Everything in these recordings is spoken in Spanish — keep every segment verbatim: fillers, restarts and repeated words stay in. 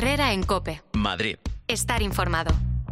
Herrera en COPE. Madrid. Estar informado.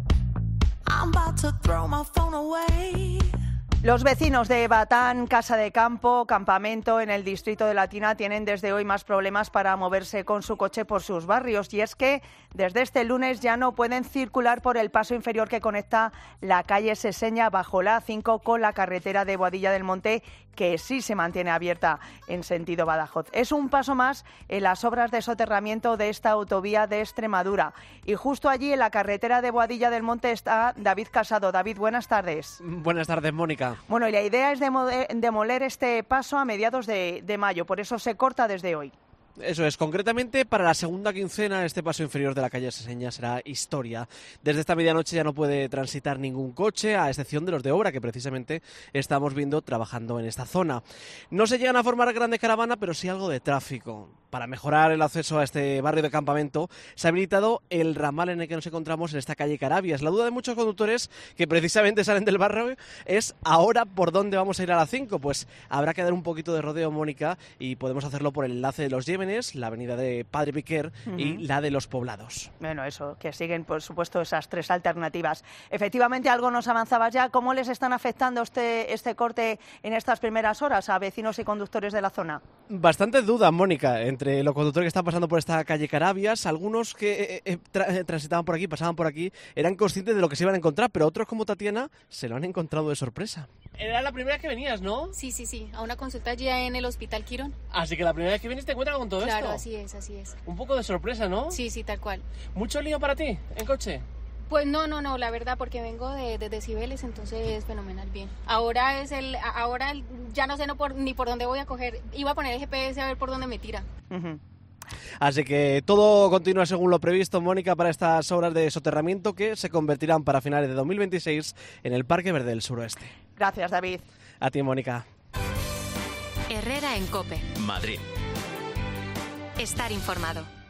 Los vecinos de Batán, Casa de Campo, Campamento en el distrito de Latina tienen desde hoy más problemas para moverse con su coche por sus barrios, y es que desde este lunes ya no pueden circular por el paso inferior que conecta la calle Seseña bajo la A cinco con la carretera de Boadilla del Monte, que sí se mantiene abierta en sentido Badajoz. Es un paso más en las obras de soterramiento de esta autovía de Extremadura, y justo allí en la carretera de Boadilla del Monte está David Casado. David, buenas tardes. Buenas tardes, Mónica. Bueno, y la idea es demoler este paso a mediados de, de mayo, por eso se corta desde hoy. Eso es, concretamente para la segunda quincena este paso inferior de la calle Seseña será historia. Desde esta medianoche ya no puede transitar ningún coche, a excepción de los de obra que precisamente estamos viendo trabajando en esta zona. No se llegan a formar grandes caravanas, pero sí algo de tráfico. Para mejorar el acceso a este barrio de Campamento se ha habilitado el ramal en el que nos encontramos en esta calle Carabias. La duda de muchos conductores que precisamente salen del barrio es ahora por dónde vamos a ir a la cinco. Pues habrá que dar un poquito de rodeo, Mónica, y podemos hacerlo por el enlace de los Llévenes, la avenida de Padre Piquer uh-huh. y la de los Poblados. Bueno, eso, que siguen por supuesto esas tres alternativas. Efectivamente, algo nos avanzaba ya. ¿Cómo les están afectando este, este corte en estas primeras horas a vecinos y conductores de la zona? Bastantes dudas, Mónica, entre los conductores que están pasando por esta calle Carabias. Algunos que eh, tra- transitaban por aquí, pasaban por aquí, eran conscientes de lo que se iban a encontrar, pero otros como Tatiana se lo han encontrado de sorpresa. Era la primera vez que venías, ¿no? Sí, sí, sí, a una consulta allí en el Hospital Quirón. Así que la primera vez que vienes te encuentras con todo claro, esto. Claro, así es, así es. Un poco de sorpresa, ¿no? Sí, sí, tal cual. ¿Mucho lío para ti en coche? Pues no, no, no, la verdad, porque vengo de, de Decibeles, entonces es fenomenal, bien. Ahora es el, ahora el, ya no sé no por, ni por dónde voy a coger. Iba a poner el G P S a ver por dónde me tira. Uh-huh. Así que todo continúa según lo previsto, Mónica, para estas obras de soterramiento que se convertirán para finales de dos mil veintiséis en el Parque Verde del Suroeste. Gracias, David. A ti, Mónica. Herrera en COPE. Madrid. Estar informado.